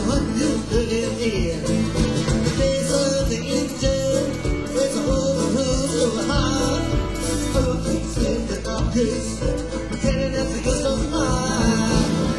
what you live in. The days of the engine, it's a overload of the heart. Oh, keeps in the darkness, pretending that we go so far.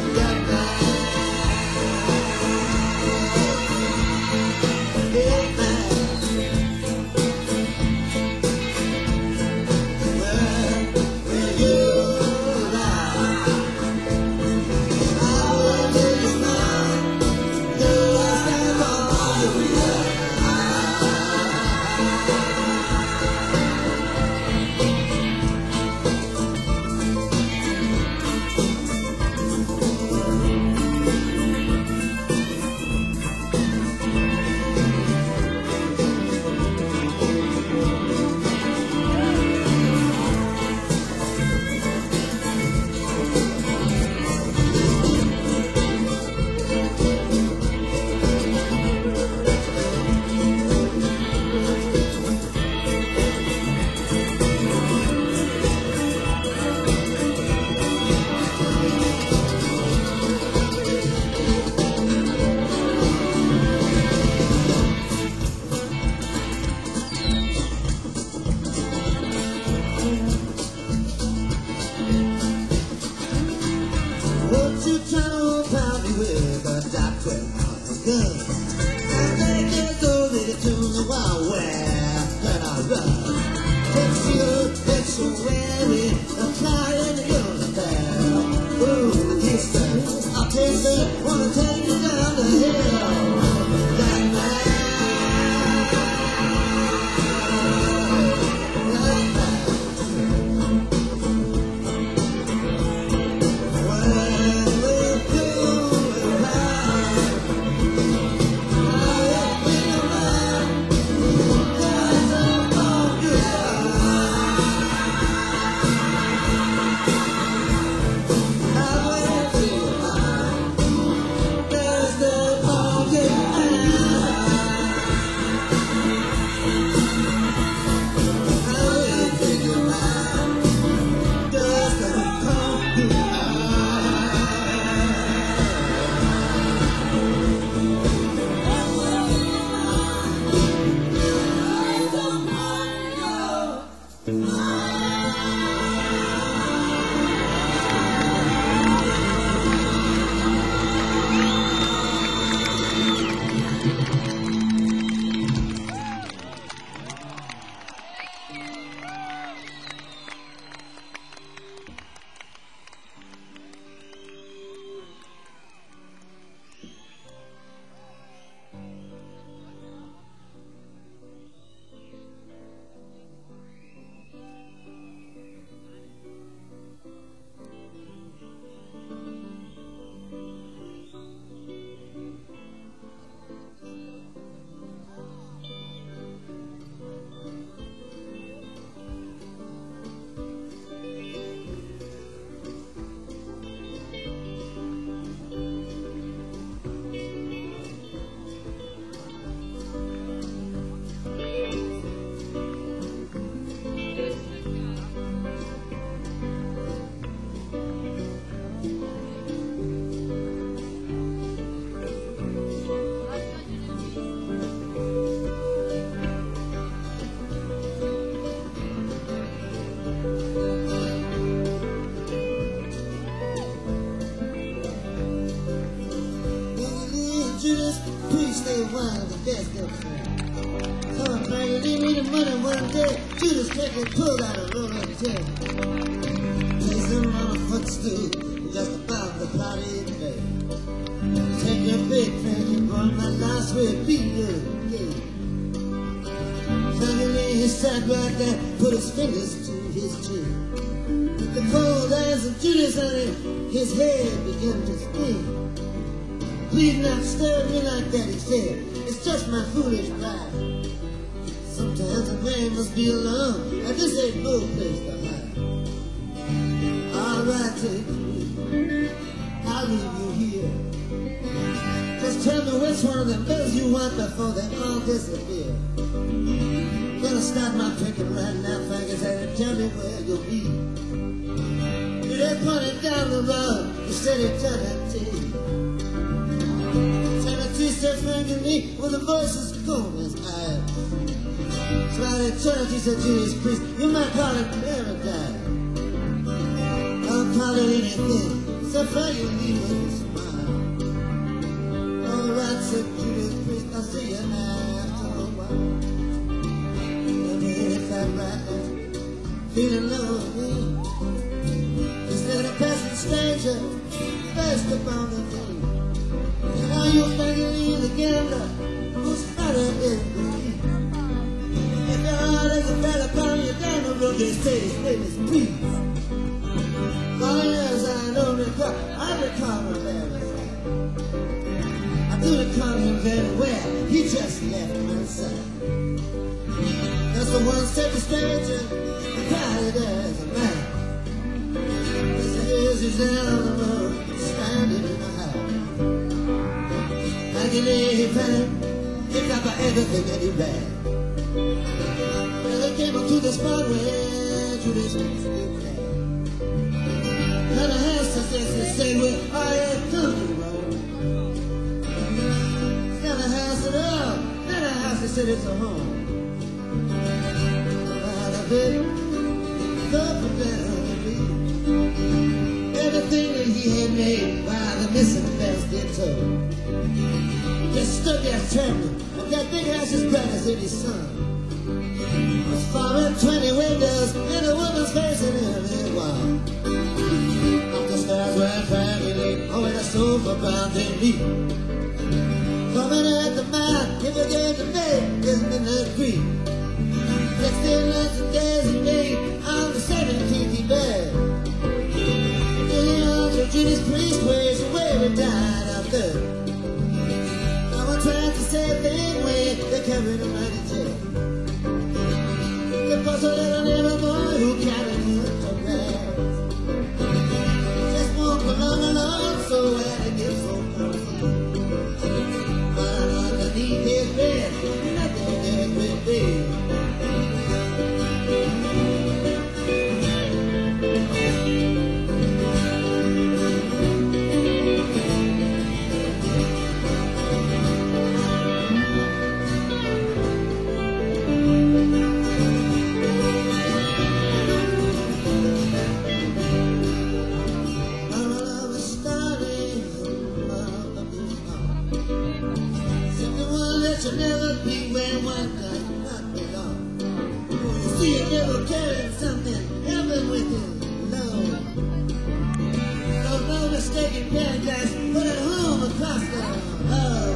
Pulled out a rolling tail, placed him on a footstool just above the cloudy bay. Take your big friend and run my last way, be good. Suddenly he sat right there, put his fingers to his chin. With the cold eyes of Judas on him, his head began to spin. Please not stir me like that, he said. It's just my foolish pride. Sometimes a man must be alone, and this ain't no place to hide. All right, take you, I'll leave you here. Just tell me which one of them girls you want before they all disappear. Gonna start my picking right now, fingers, and tell me where you'll be. They're pointing down the road, you said it to that tea. Tell me said, Frankie Lee, when the voices cool as ice. So out in church, he said, Judas Priest, you might call it paradise. I'll call it anything, so Frankie Lee with a smile. All right, said Judas Priest, I'll see you after a while. Let me hit that right now, feeling lonely. Instead of passing stranger, first upon the day. And now you're thinking you the gambler who's better than me. If your heart is a fella calling you down the road, they say his name is Please. All the years I don't recall, I recall him very well. I do recall him very well, he just left my side. That's the one said the stranger, quiet as a man. He's down on the road, standing in the house. I can hear him panic, he got by everything that he ran. Well, they came up to the spot where Judas Priest lived. And the house says they say, well, I had come to road. It's not a house at all, not a house that said it's a home. Out of it, up and down. Everything that he had made while the missing bells did told. Just stood there trembling, and that big house as bright as any sun. Was far and 20 windows, and a woman's face in every wall. Up the stairs went family, oh, and a sofa bound in me. Coming at the mouth, if you gave the bed, isn't in the creek. 16 months and days and days, on the 17th he bed. Judas Priest ways away, we died out there. No one tried to say a thing when they carried him right in jail. There was a little neighbor boy who carried him to grass. Just walked along so that it gets so cold. But underneath his bed, nothing there could be. Should never be where one does not belong. You see a devil carrying something, heaven with him, no. No mistake in paradise, but at home across the hall.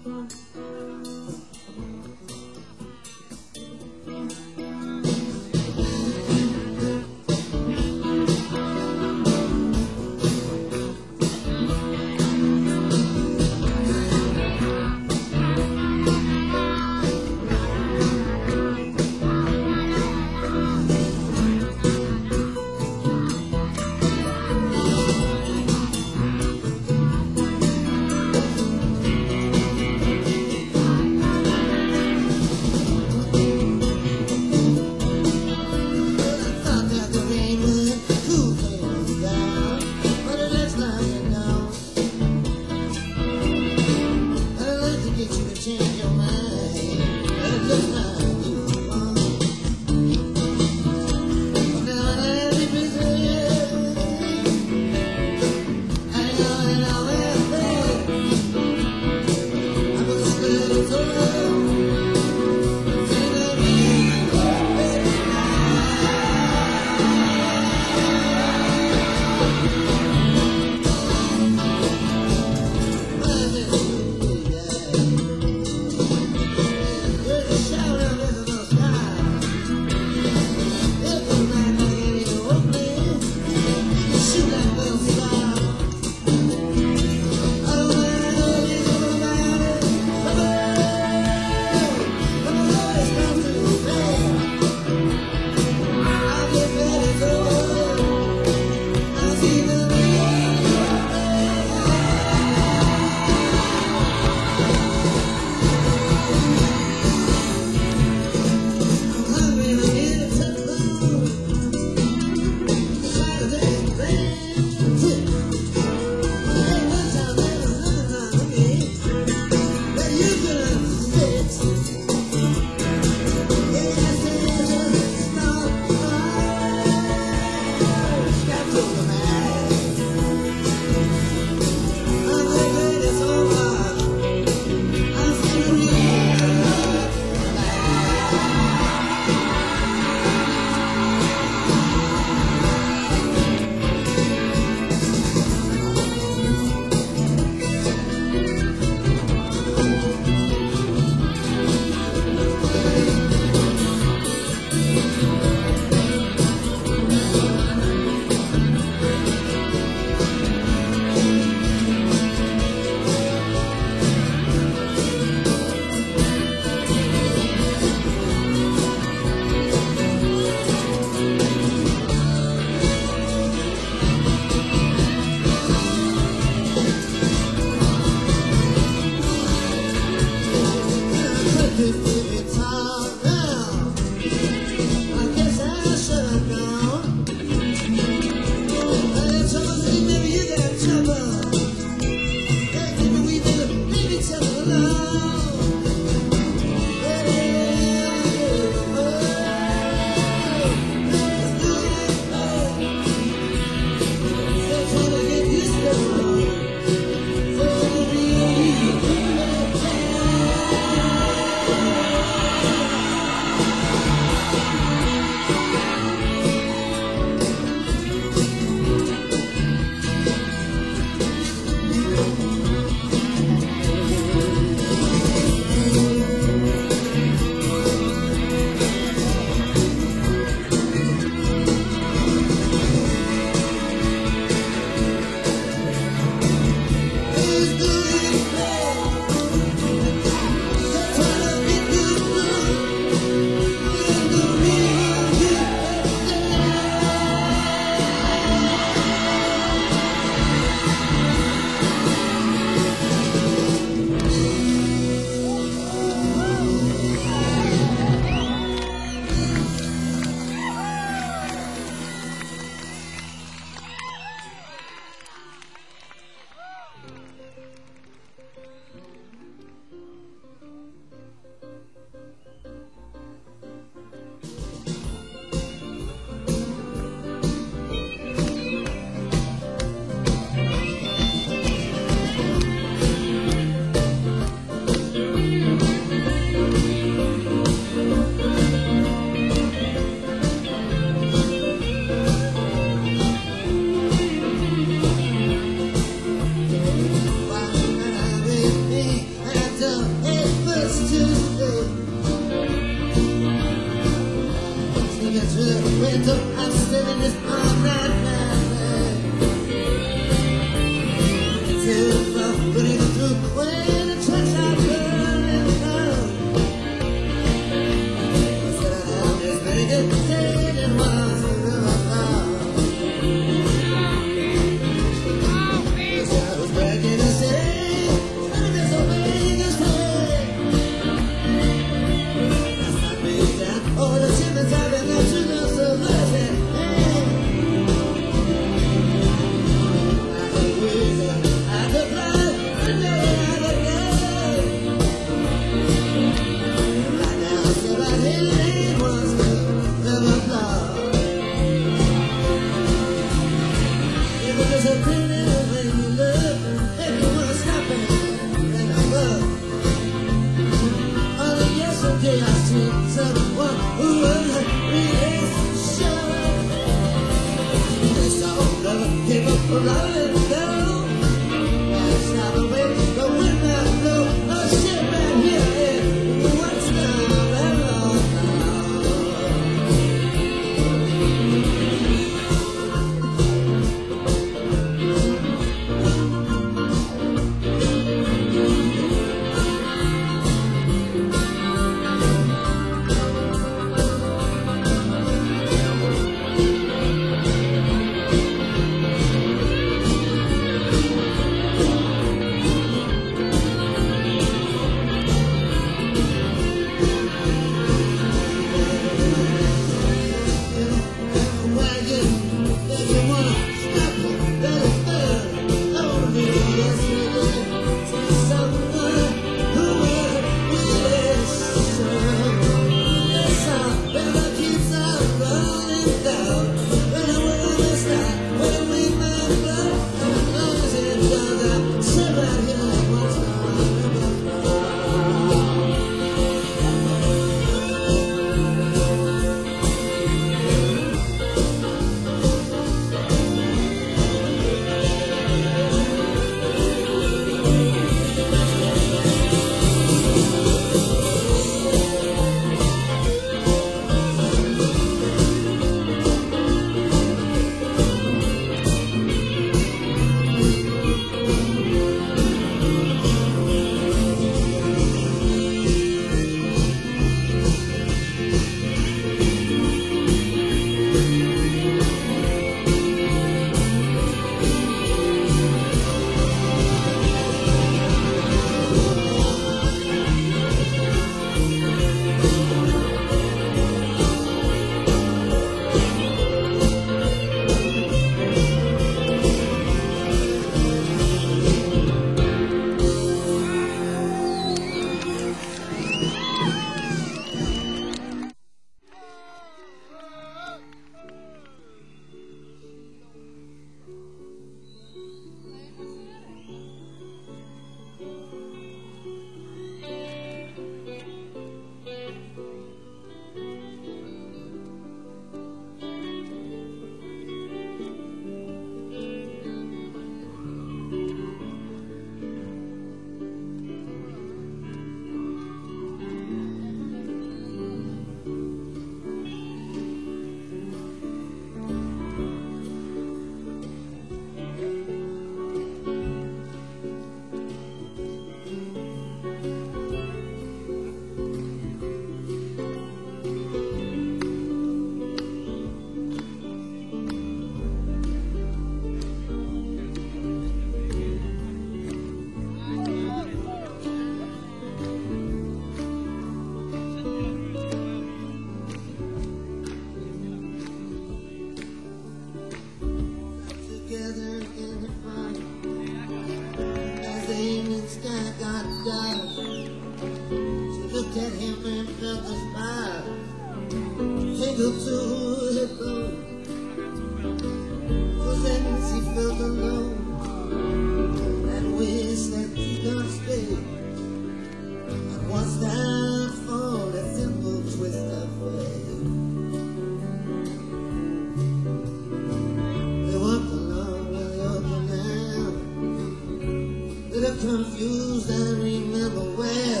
Confused and remember where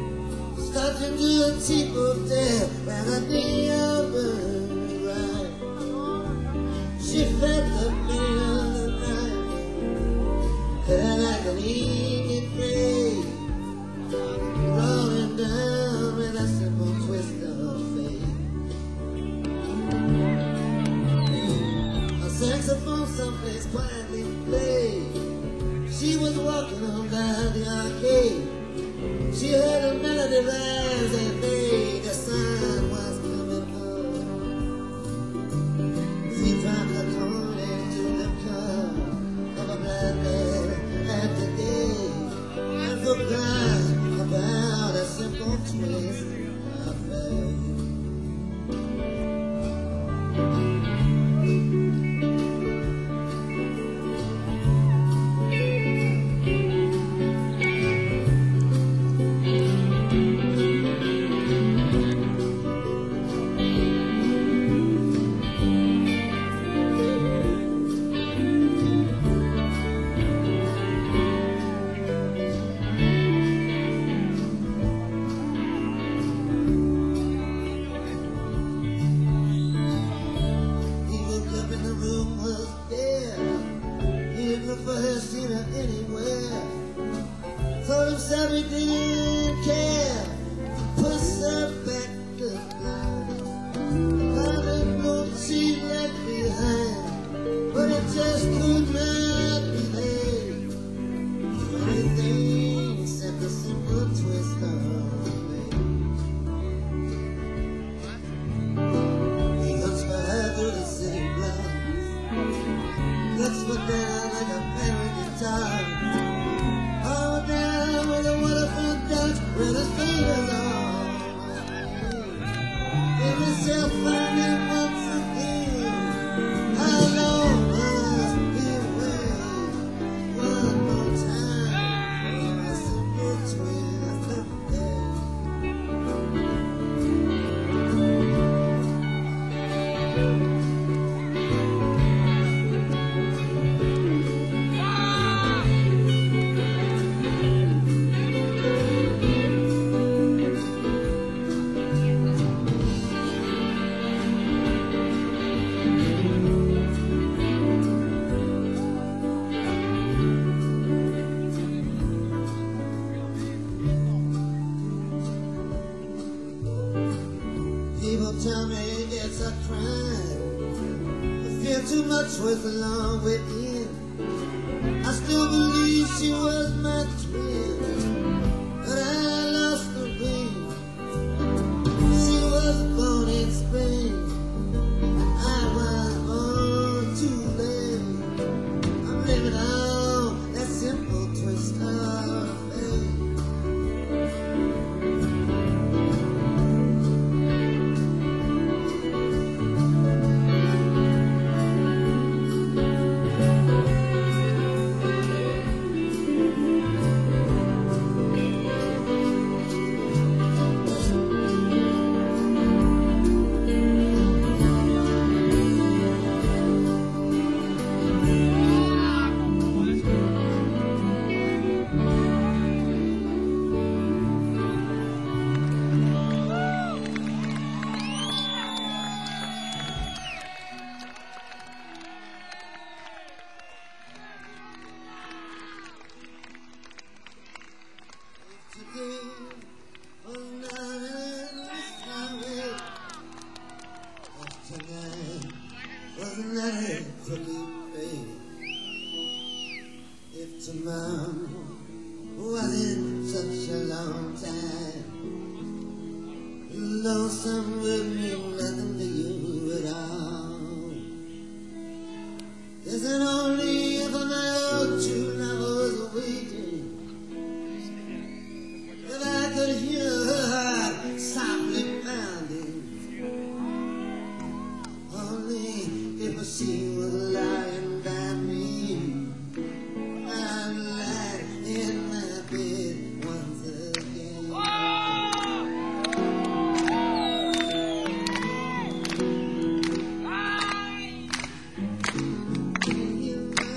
starting to tip of death when a day of burning right. She felt the pain of the night, and like an evening grave, rolling down with a simple twist of fate. A saxophone someplace quietly played. She was walking on down the arcade. She heard a melody rise and fade. The sun was coming home. She dropped the corn into the cup of a blind man at the gate and forgot about a simple twist of fate. anywhere. Told himself he didn't care. Put herself back to blind. Found a note she left behind, but it just could not be there. Anything except a simple twist of fate. He looks for her through the city blocks, looks for down like a parrot guitar. All down with a wonderful dance, with his fingers on. Give yourself finding once again. How long must we wait? One more time for a simple twist of fate. People tell me it's a crime. I feel too much with along within. I still believe she was my twin, but I lost the ring. She was born in spring, I was born too late. I'm living on that simple twist of fate. Today was not an highway. Tonight was not a crooked way. If tomorrow wasn't such a long time, lonesome would mean nothing to you at all. There's an only if my old true love was waiting. I could hear her heart softly pounding. Only if she was lying by me, I'd lie in my bed once again. Can you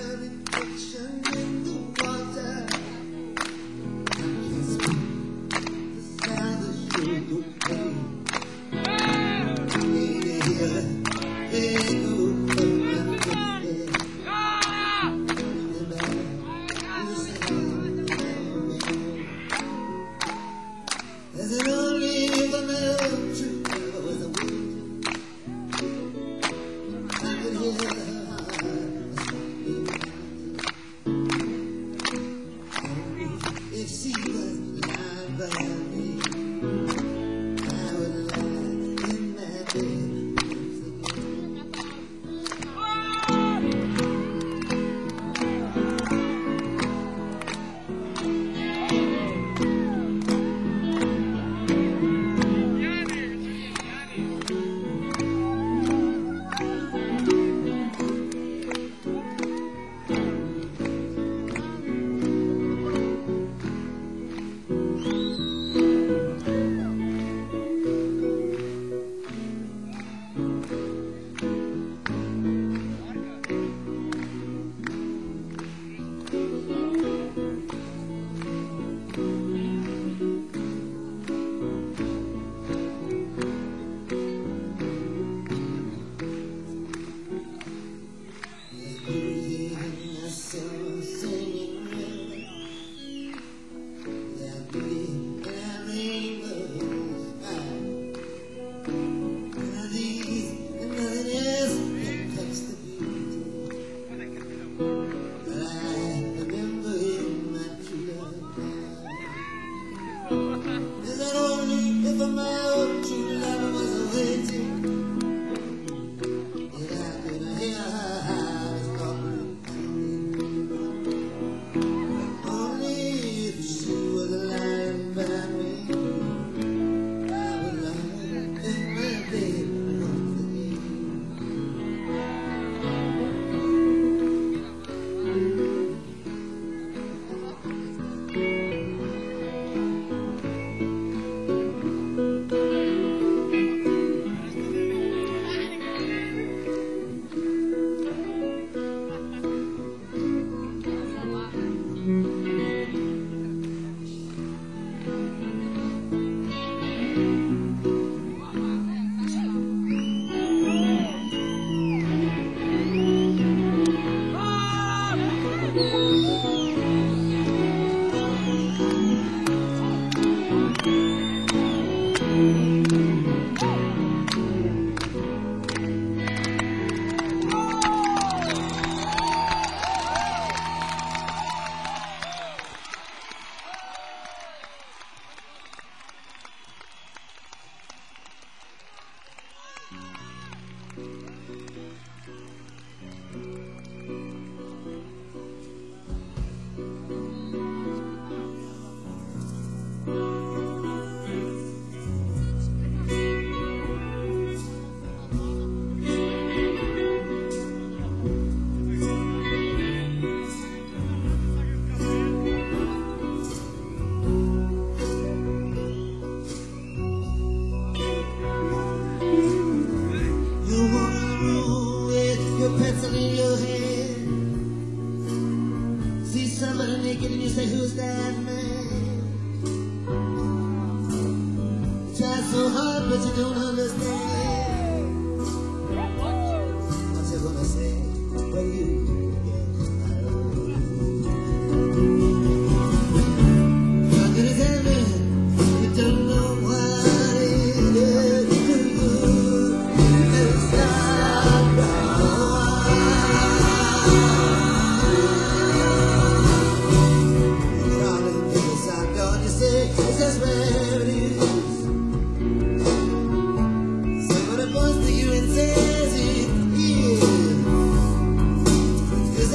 pocket and you say, who's that man? You try so hard but you don't understand. What you gonna say when you get home? How can you tell me you don't know what it is to do? Never stop for a while. Say, is this where it is? Say what it was to you and says it is.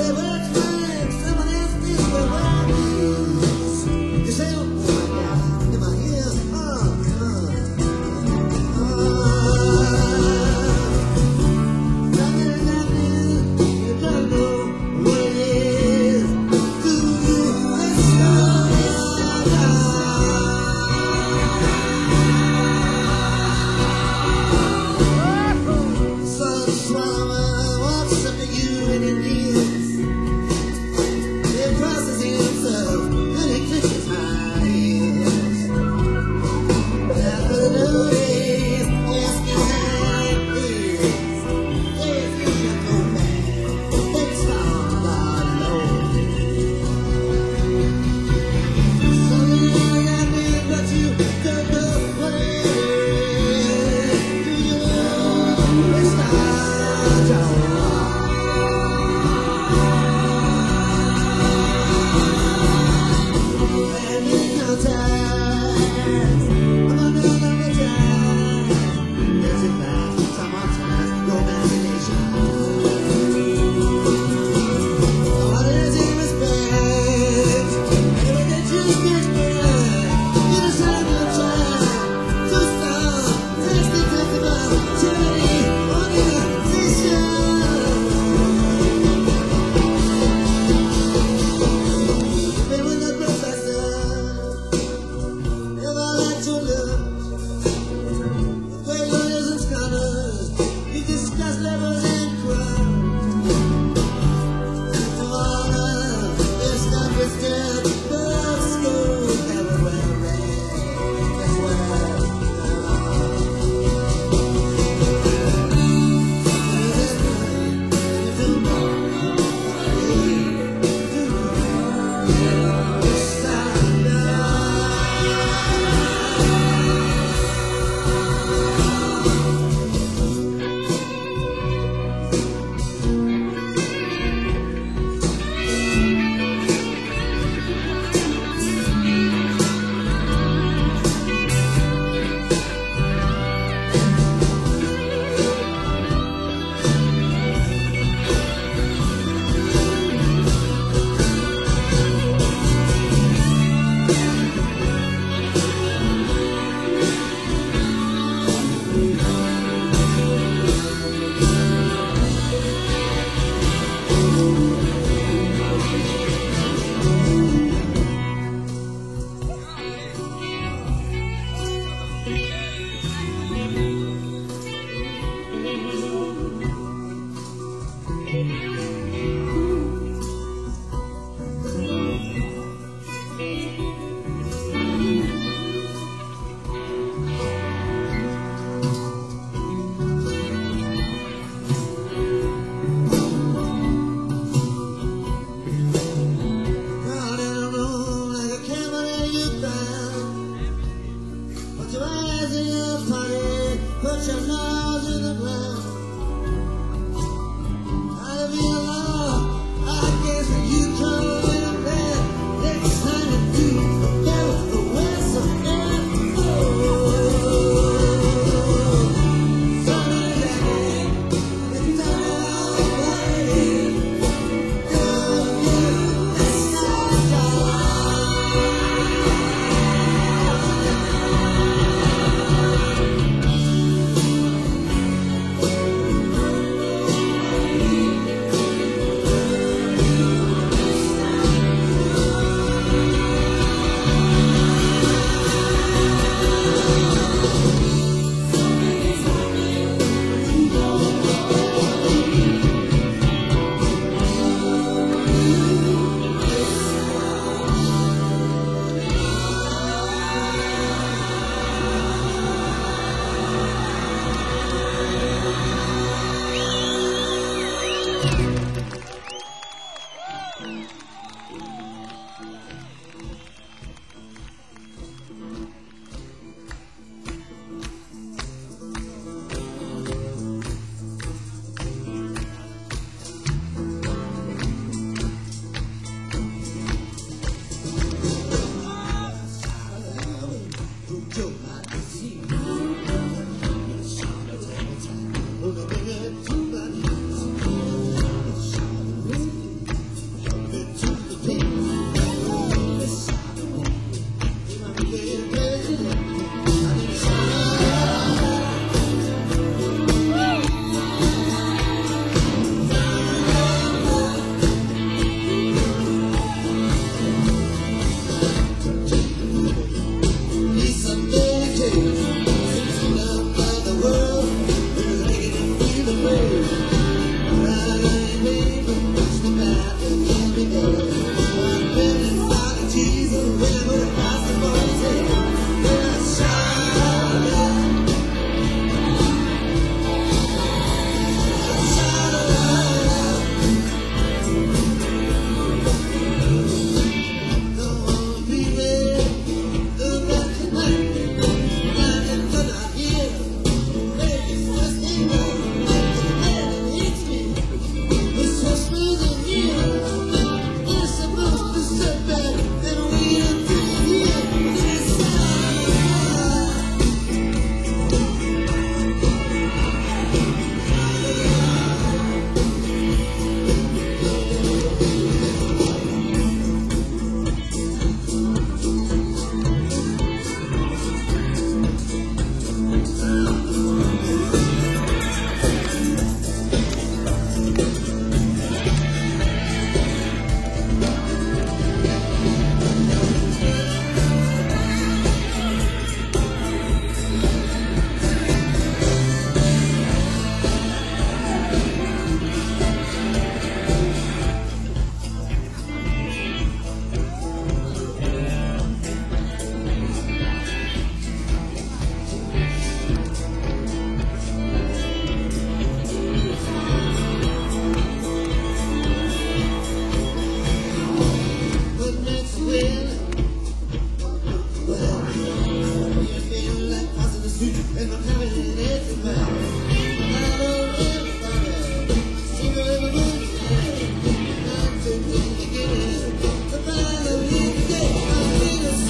win. Well, you're feeling like passing the street and my confidence is mine. I don't really bother. See me every morning. I'm too deep to get in. To find a way to get my feelings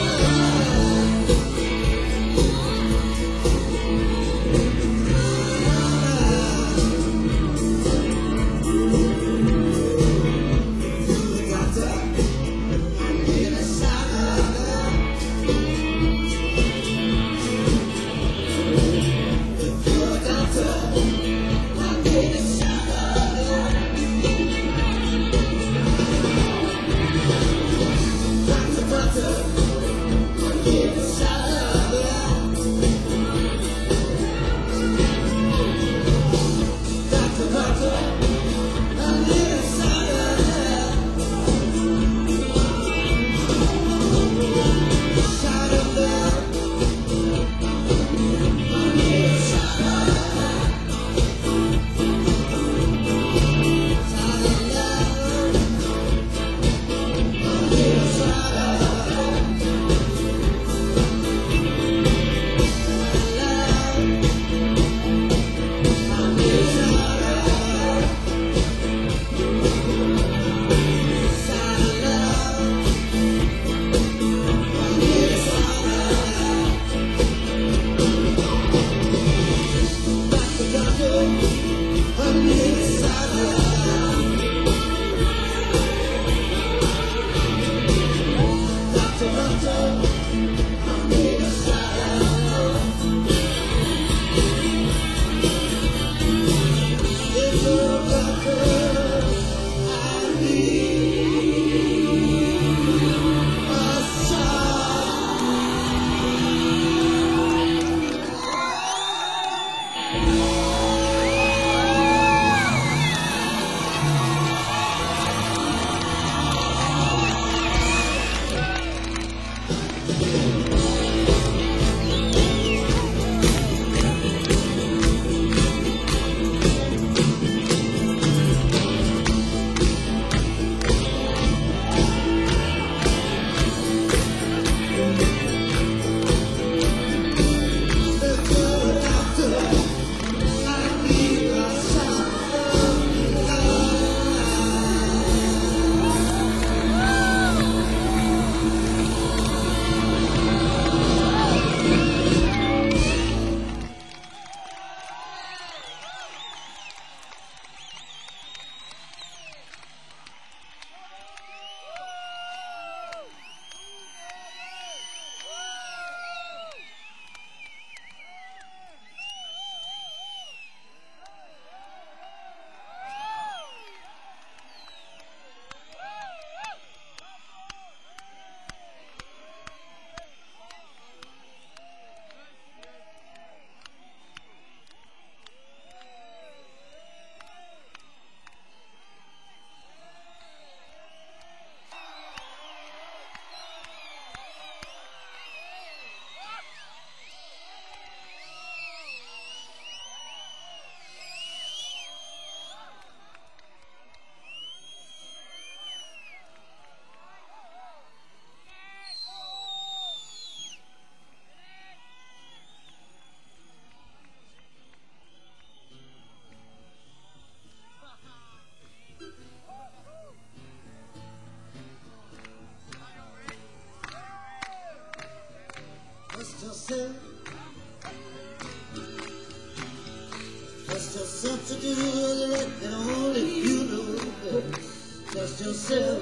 Trust yourself to do the right and only you know best. Trust yourself.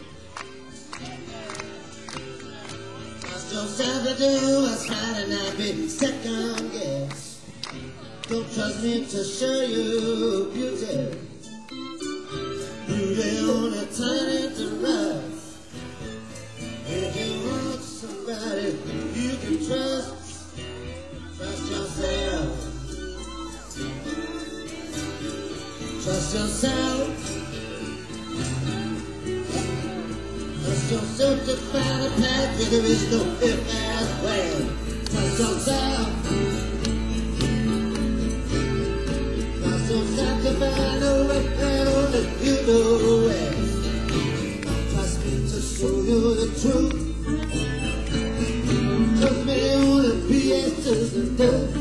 Trust yourself to do what's right and not be second guess. Don't trust me to show you beauty. Beauty only tiny to rough. If you want somebody you can trust, trust yourself. Trust yourself. Trust yourself to find a path where there is no if and when. Trust yourself. Trust yourself to find a way and only you know it. Trust me to show you the truth. Just me on the BS just a dirt.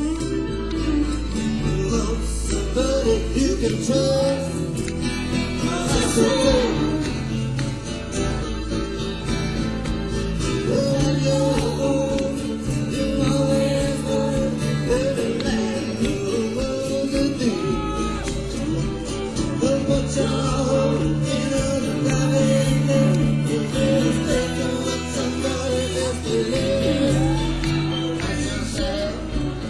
Love somebody you can trust. That's okay. When you're old, you always know every man you want to do. But what you're in a private thing, you really think you want somebody else to live. That's yourself.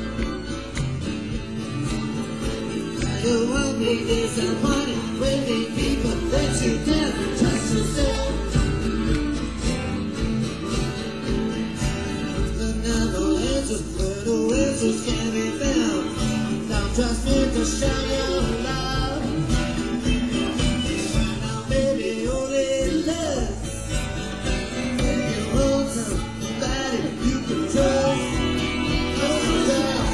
You want me disappointed when the people let you down. Trust yourself. Where the answers can be found. Don't trust me to show your love. Now baby, only love. If you hold somebody you can trust. Oh girl.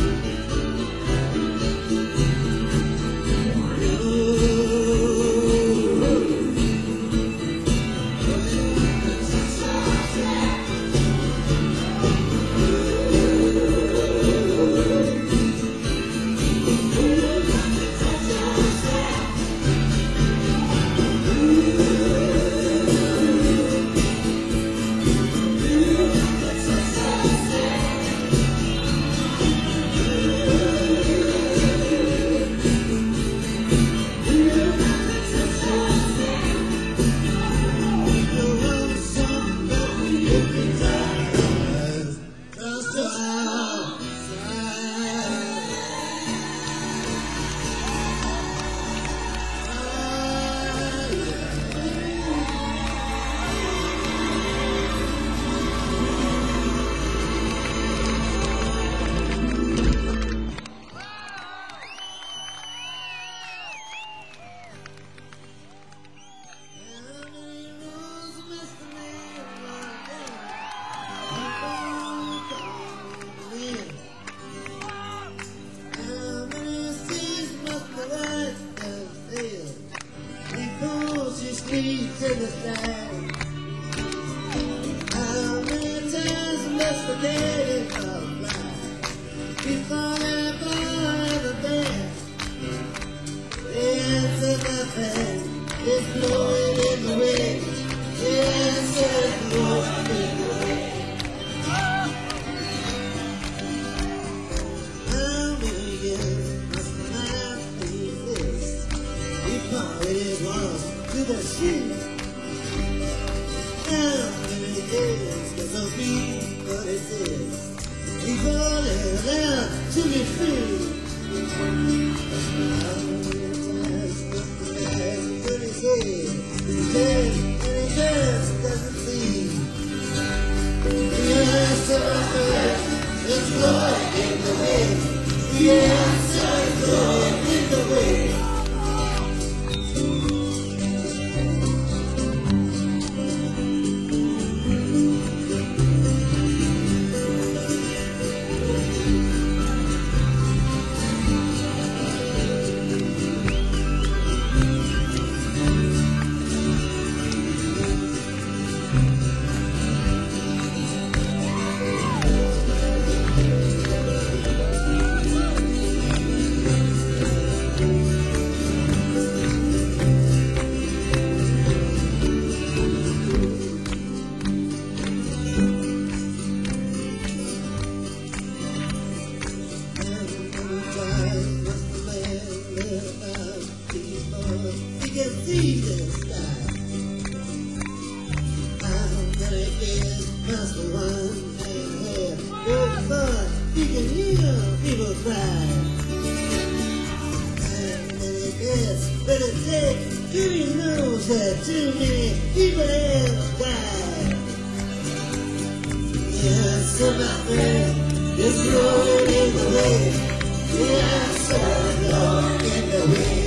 To the side. How many times must the day fly before that boy ever dance? The answer nothing is blowing in the wind. The answer is blowing in the wind. How many years must the night be this? Before it was to the sea. How many days does a be what it is? Before they're allowed to be free. How many times must the last 30 days dead and it just doesn't seem? The answer is blowing in the wind. The answer is blowing in the wind. See the sky. How many days must the one man have before he can hear people cry? How many days will it take till he knows that too many people have died? Yes, my friend, it's rolling in the wind. Yes, I'm blowing in the wind.